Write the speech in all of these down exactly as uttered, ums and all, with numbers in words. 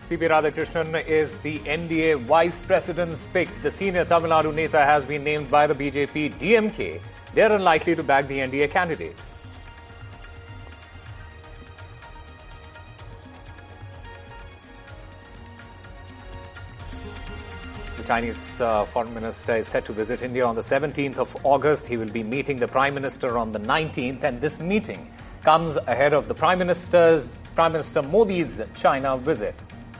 C P Radhakrishnan is the N D A vice president's pick. The senior Tamil Nadu Neta has been named by the B J P. D M K, they are unlikely to back the N D A candidate. The Chinese uh, foreign minister is set to visit India on the seventeenth of August. He will be meeting the Prime Minister on the nineteenth, and this meeting comes ahead of the Prime Minister's Prime Minister Modi's China visit.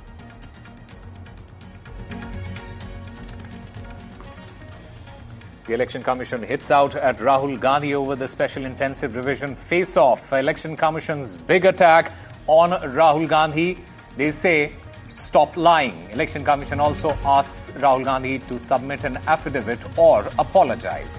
The Election Commission hits out at Rahul Gandhi over the special intensive revision face-off. Election Commission's big attack on Rahul Gandhi. They say, stop lying. Election Commission also asks Rahul Gandhi to submit an affidavit or apologize.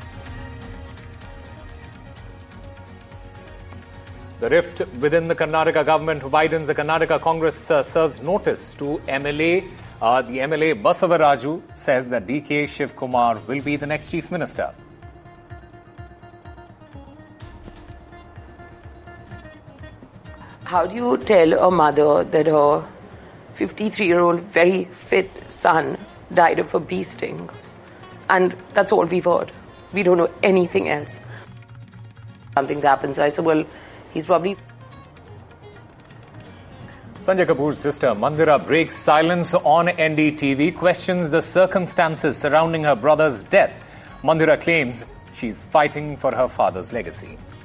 The rift within the Karnataka government widens. The Karnataka Congress uh, serves notice to M L A. Uh, the M L A Basavaraju says that D K Shivkumar will be the next chief minister. How do you tell a mother that her fifty-three-year-old very fit son died of a bee sting? And that's all we've heard. We don't know anything else. Something's happened. So I said, well, he's probably... Sanjay Kapoor's sister Mandira breaks silence on N D T V, questions the circumstances surrounding her brother's death. Mandira claims she's fighting for her father's legacy.